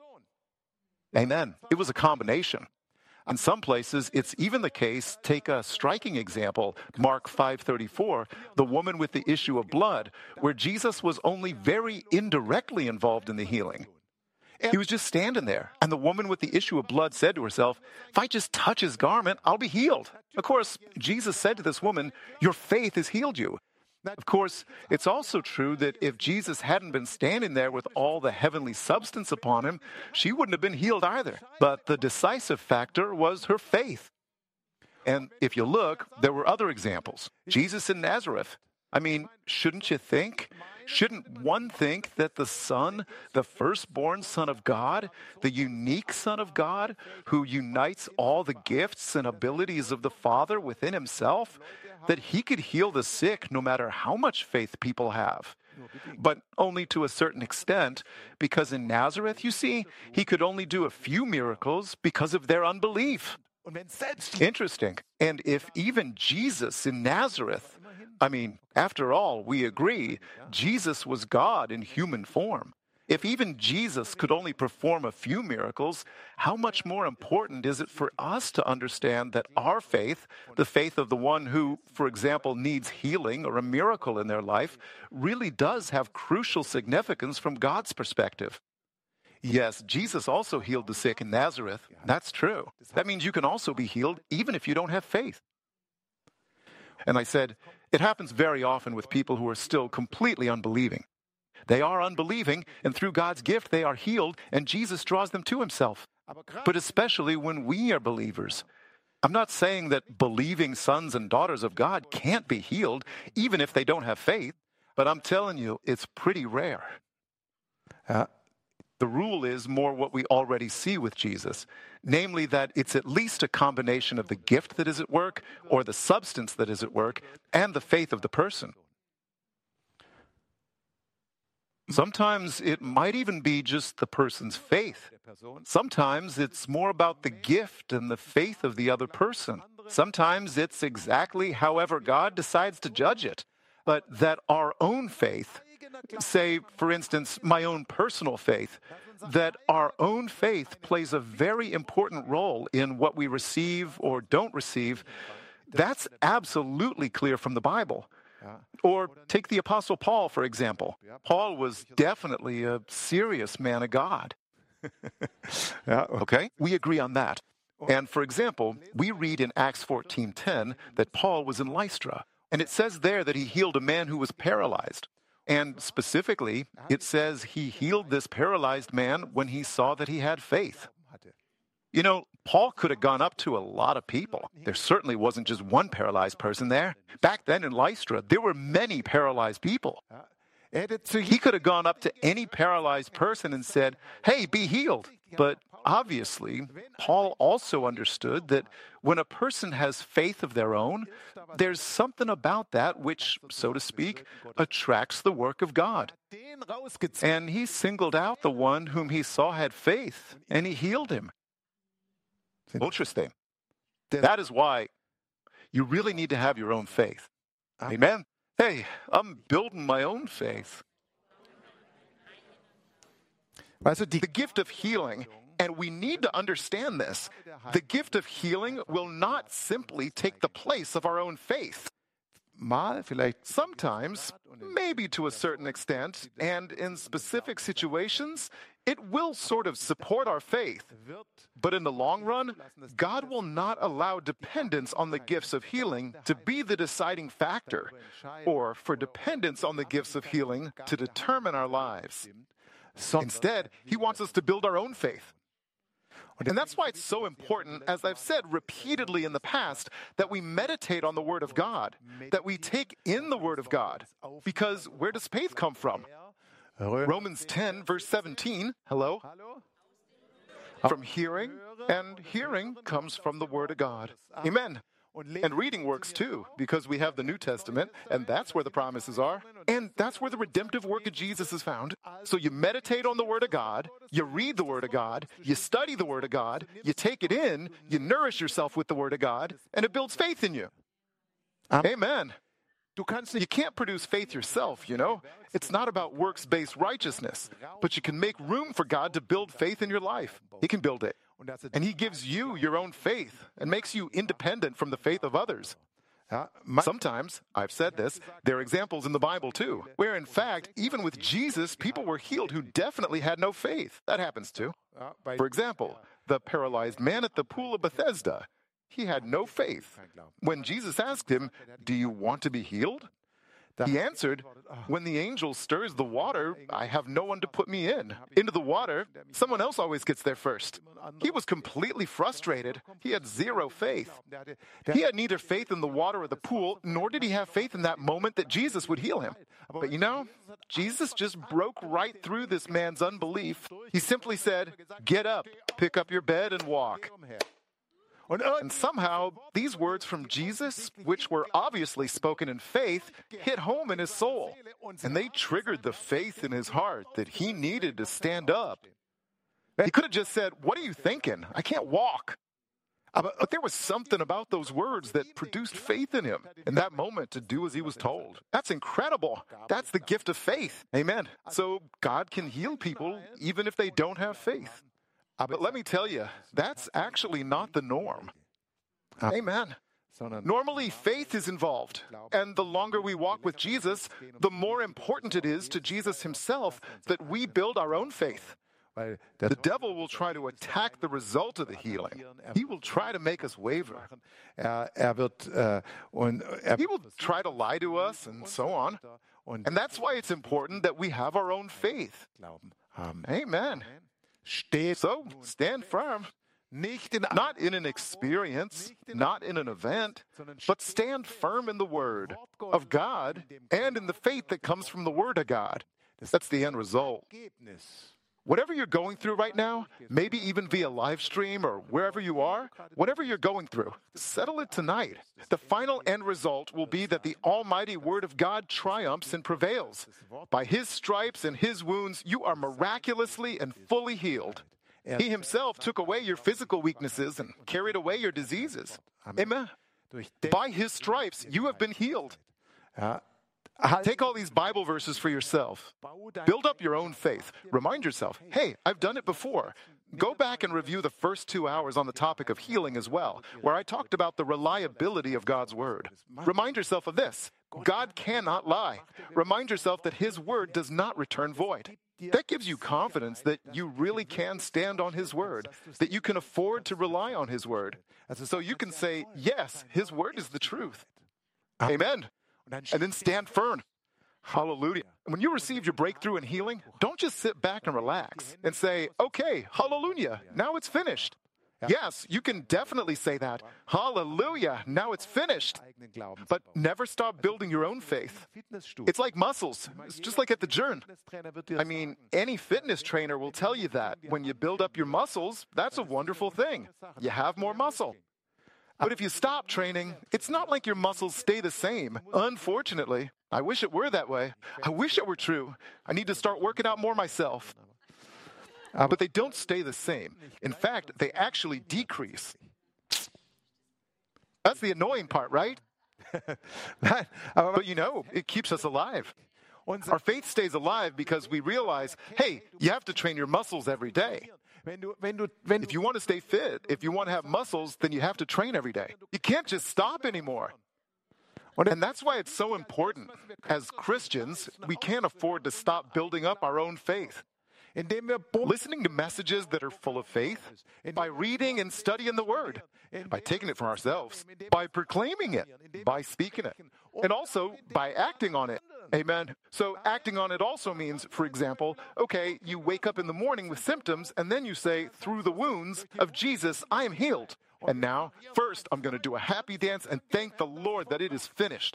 Amen. It was a combination. In some places, it's even the case, take a striking example, Mark 5:34, the woman with the issue of blood, where Jesus was only very indirectly involved in the healing. He was just standing there, and the woman with the issue of blood said to herself, "If I just touch his garment, I'll be healed." Of course, Jesus said to this woman, "Your faith has healed you." Of course, it's also true that if Jesus hadn't been standing there with all the heavenly substance upon him, she wouldn't have been healed either. But the decisive factor was her faith. And if you look, there were other examples. Jesus in Nazareth. I mean, shouldn't one think that the Son, the firstborn Son of God, the unique Son of God, who unites all the gifts and abilities of the Father within himself, that he could heal the sick no matter how much faith people have? But only to a certain extent, because in Nazareth, you see, he could only do a few miracles because of their unbelief. Interesting. And if even Jesus in Nazareth, I mean, after all, we agree, Jesus was God in human form. If even Jesus could only perform a few miracles, how much more important is it for us to understand that our faith, the faith of the one who, for example, needs healing or a miracle in their life, really does have crucial significance from God's perspective? Yes, Jesus also healed the sick in Nazareth. That's true. That means you can also be healed even if you don't have faith. And I said, it happens very often with people who are still completely unbelieving. They are unbelieving, and through God's gift, they are healed, and Jesus draws them to himself. But especially when we are believers. I'm not saying that believing sons and daughters of God can't be healed, even if they don't have faith, but I'm telling you, it's pretty rare. The rule is more what we already see with Jesus, namely that it's at least a combination of the gift that is at work, or the substance that is at work, and the faith of the person. Sometimes it might even be just the person's faith. Sometimes it's more about the gift and the faith of the other person. Sometimes it's exactly however God decides to judge it. But that our own faith, say, for instance, my own personal faith, that our own faith plays a very important role in what we receive or don't receive, that's absolutely clear from the Bible. Or take the Apostle Paul, for example. Paul was definitely a serious man of God. Okay? We agree on that. And for example, we read in Acts 14:10 that Paul was in Lystra. And it says there that he healed a man who was paralyzed. And specifically, it says he healed this paralyzed man when he saw that he had faith. You know, Paul could have gone up to a lot of people. There certainly wasn't just one paralyzed person there. Back then in Lystra, there were many paralyzed people. He could have gone up to any paralyzed person and said, "Hey, be healed." But obviously, Paul also understood that when a person has faith of their own, there's something about that which, so to speak, attracts the work of God. And he singled out the one whom he saw had faith, and he healed him. Interesting. That is why you really need to have your own faith. Amen? Hey, I'm building my own faith. The gift of healing, and we need to understand this, the gift of healing will not simply take the place of our own faith. Sometimes, maybe to a certain extent, and in specific situations, it will sort of support our faith. But in the long run, God will not allow dependence on the gifts of healing to be the deciding factor, or for dependence on the gifts of healing to determine our lives. Instead, he wants us to build our own faith. And that's why it's so important, as I've said repeatedly in the past, that we meditate on the Word of God, that we take in the Word of God. Because where does faith come from? Romans 10, verse 17, hello? From hearing, and hearing comes from the Word of God. Amen. And reading works too, because we have the New Testament, and that's where the promises are. And that's where the redemptive work of Jesus is found. So you meditate on the Word of God, you read the Word of God, you study the Word of God, you take it in, you nourish yourself with the Word of God, and it builds faith in you. Amen. You can't produce faith yourself, you know. It's not about works-based righteousness, but you can make room for God to build faith in your life. He can build it. And he gives you your own faith and makes you independent from the faith of others. Sometimes, I've said this, there are examples in the Bible too, where in fact, even with Jesus, people were healed who definitely had no faith. That happens too. For example, the paralyzed man at the pool of Bethesda. He had no faith. When Jesus asked him, "Do you want to be healed?" He answered, "When the angel stirs the water, I have no one to put me in. Into the water, someone else always gets there first." He was completely frustrated. He had zero faith. He had neither faith in the water or the pool, nor did he have faith in that moment that Jesus would heal him. But you know, Jesus just broke right through this man's unbelief. He simply said, "Get up, pick up your bed, and walk." And somehow, these words from Jesus, which were obviously spoken in faith, hit home in his soul. And they triggered the faith in his heart that he needed to stand up. He could have just said, "What are you thinking? I can't walk." But there was something about those words that produced faith in him in that moment to do as he was told. That's incredible. That's the gift of faith. Amen. So God can heal people even if they don't have faith. But let me tell you, that's actually not the norm. Amen. Normally, faith is involved. And the longer we walk with Jesus, the more important it is to Jesus himself that we build our own faith. The devil will try to attack the result of the healing. He will try to make us waver. He will try to lie to us and so on. And that's why it's important that we have our own faith. Amen. So, stand firm. Not in an experience, not in an event, but stand firm in the Word of God and in the faith that comes from the Word of God. That's the end result. Whatever you're going through right now, maybe even via live stream or wherever you are, whatever you're going through, settle it tonight. The final end result will be that the almighty Word of God triumphs and prevails. By His stripes and His wounds, you are miraculously and fully healed. He Himself took away your physical weaknesses and carried away your diseases. Amen. By His stripes, you have been healed. Take all these Bible verses for yourself. Build up your own faith. Remind yourself, hey, I've done it before. Go back and review the first 2 hours on the topic of healing as well, where I talked about the reliability of God's Word. Remind yourself of this. God cannot lie. Remind yourself that His Word does not return void. That gives you confidence that you really can stand on His Word, that you can afford to rely on His Word. So you can say, yes, His Word is the truth. Amen. And then stand firm. Hallelujah. When you receive your breakthrough and healing, don't just sit back and relax and say, okay, hallelujah, now it's finished. Yes, you can definitely say that. Hallelujah, now it's finished. But never stop building your own faith. It's like muscles. It's just like at the gym. I mean, any fitness trainer will tell you that. When you build up your muscles, that's a wonderful thing. You have more muscle. But if you stop training, it's not like your muscles stay the same. Unfortunately, I wish it were that way. I wish it were true. I need to start working out more myself. But they don't stay the same. In fact, they actually decrease. That's the annoying part, right? But you know, it keeps us alive. Our faith stays alive because we realize, hey, you have to train your muscles every day. If you want to stay fit, if you want to have muscles, then you have to train every day. You can't just stop anymore. And that's why it's so important. As Christians, we can't afford to stop building up our own faith. Listening to messages that are full of faith, by reading and studying the Word, by taking it for ourselves, by proclaiming it, by speaking it, and also by acting on it. Amen. So acting on it also means, for example, okay, you wake up in the morning with symptoms, and then you say, through the wounds of Jesus, I am healed. And now, first, I'm going to do a happy dance and thank the Lord that it is finished.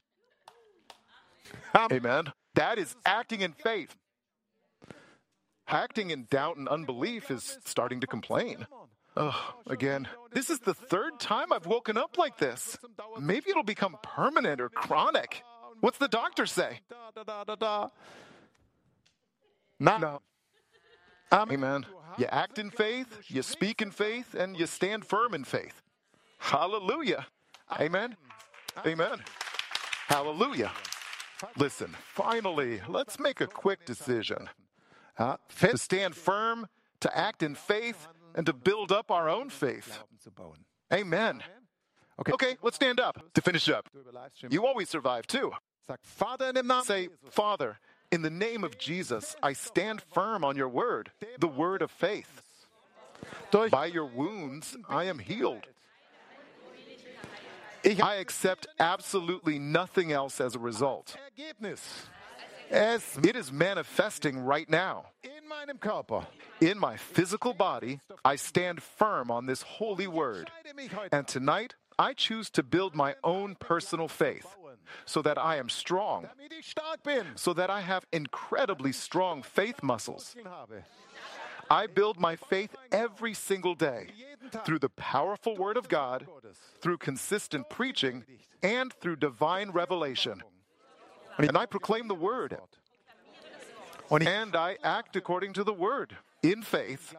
Amen. That is acting in faith. Acting in doubt and unbelief is starting to complain. Again, this is the third time I've woken up like this. Maybe it'll become permanent or chronic. What's the doctor say? No. Amen. You act in faith, you speak in faith, and you stand firm in faith. Hallelujah. Amen. Amen. Hallelujah. Listen, finally, let's make a quick decision. To stand firm, to act in faith, and to build up our own faith. Amen. Okay, let's stand up to finish up. You always survive too. Say, Father, in the name of Jesus, I stand firm on your word, the word of faith. By your wounds, I am healed. I accept absolutely nothing else as a result. It is manifesting right now. In my physical body, I stand firm on this holy word. And tonight, I choose to build my own personal faith so that I am strong, so that I have incredibly strong faith muscles. I build my faith every single day through the powerful Word of God, through consistent preaching, and through divine revelation. And I proclaim the Word. And I act according to the Word in faith.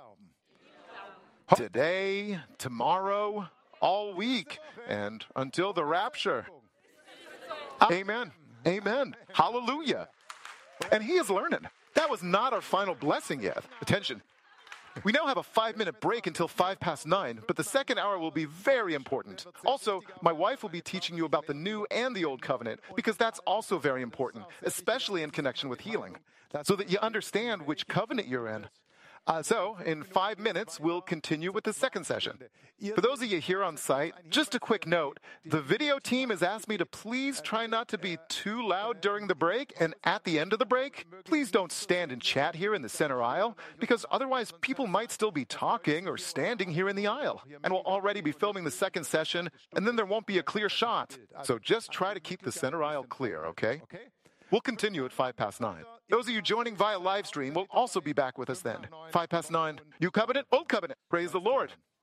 Today, tomorrow, all week, and until the rapture. Amen. Amen. Hallelujah. And he is learning. That was not our final blessing yet. Attention. We now have a 5-minute break until 9:05, but the second hour will be very important. Also, my wife will be teaching you about the New and the Old Covenant, because that's also very important, especially in connection with healing, so that you understand which covenant you're in. So, in 5 minutes, we'll continue with the second session. For those of you here on site, just a quick note, the video team has asked me to please try not to be too loud during the break, and at the end of the break, please don't stand and chat here in the center aisle, because otherwise people might still be talking or standing here in the aisle, and we'll already be filming the second session, and then there won't be a clear shot. So just try to keep the center aisle clear, okay? We'll continue at 9:05. Those of you joining via live stream will also be back with us then. 9:05. New Covenant, Old Covenant. Praise the Lord.